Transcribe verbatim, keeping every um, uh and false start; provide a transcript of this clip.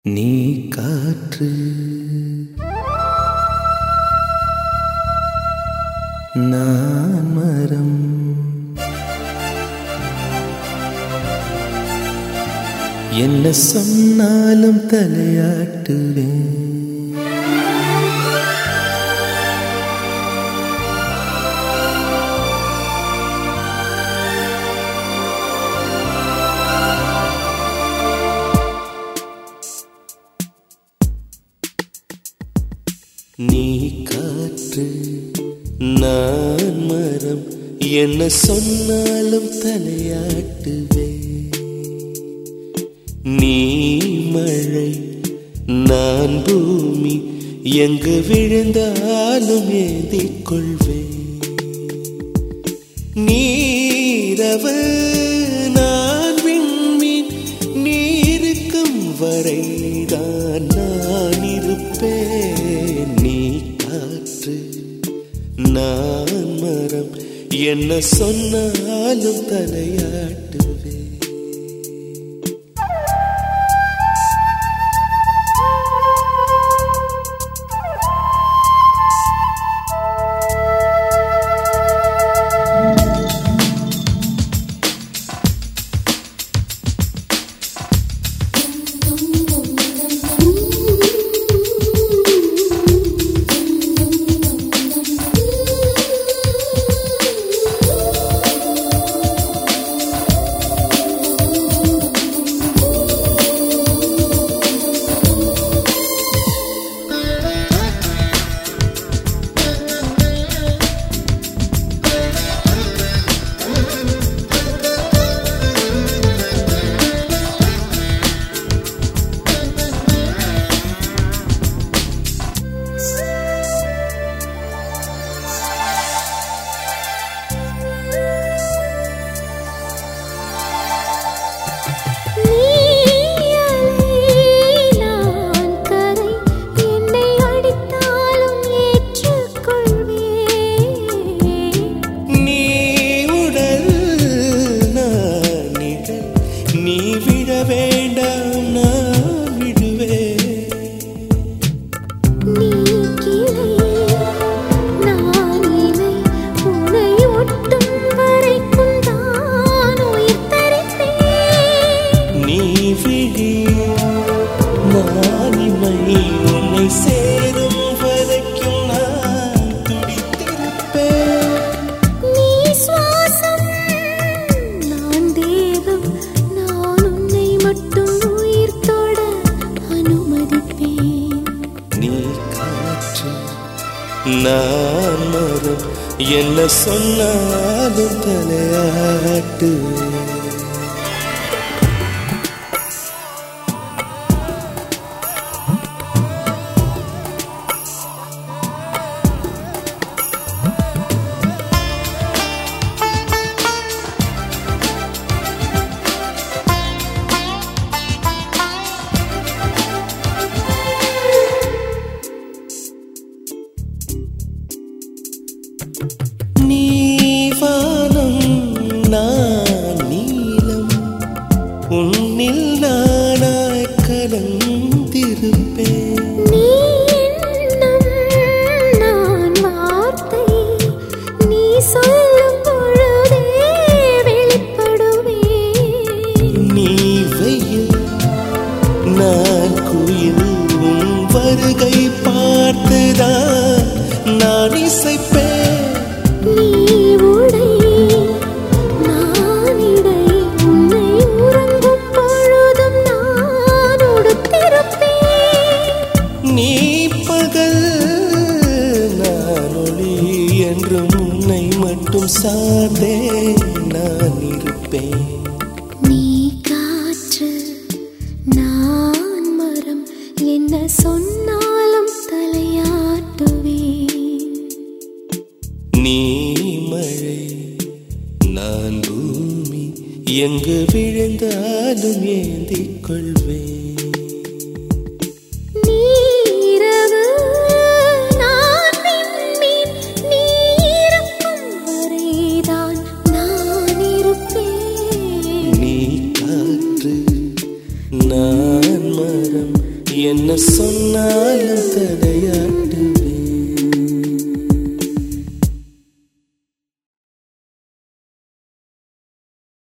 நீ காற்று நான் மரம், என்ன சொன்னாலும் தலையாட்டுவேன். நீ காற்று நான் மரம், என்ன சொன்னாலும் தலையாட்டுவே. நீ மழை நான் பூமி, எங்கு விழுந்தாலும் ஏந்திக் கொள்வே. நீரவு நான் விண்மீன், நீருக்கும் வரைதான் நான் இருப்பேன். நீ காற்று நான் மரம், என்ன சொன்னாலும் தலையாட்டுவே. நீ விட வேண்டாம் நான் விடுவேன். நீ கிளை நான் இலை, உன்னை ஒட்டும் வரைக்கும் தான் உயிர் தரிப்பேன். நீ விழி நான் இமை, உன்னை சேரும் வரைக்கும் நான் துடித்திருப்பேன். நீ சுவாசம் நான் தேகம், மட்டும் உயிர் தொட அனுமதிப்பேன். நீ காற்று நான் மரம், என்ன சொன்னாலும் தலையாட்டுவேன். நீ வானம் நான் நீலம், உன்னில் நானாய் கலந்திருப்பேன். நீ எண்ணம் நான் வார்த்தை, நீ சொல்லும் பொழுதே வெளிப்படுவேன். நீ வெயில் நான் குயில், உன் வருகை பார்த்துதான் நான் இசைப்பேன். நீ உடை நான் இடை, உன்னை உறங்கும் பொழுதும் நான் உடுத்திருப்பேன். நீ பகல் நான் ஒளி, என்று உன்னை மட்டும் சார்ந்தே நான் இருப்பேன். நீ காற்று நான் மரம், என்ன சொன்னாலும் தலையாட்டுவேன். நீ மழை நான் பூமி, எங்கு விழுந்தாலும் ஏந்திக் கொள்வேன். நீரவு நான் விண்மீன், நீ இருக்கும் வரைதான் நான் இருப்பேன். நீ காற்று நான் மரம், என்ன சொன்னாலும் தடை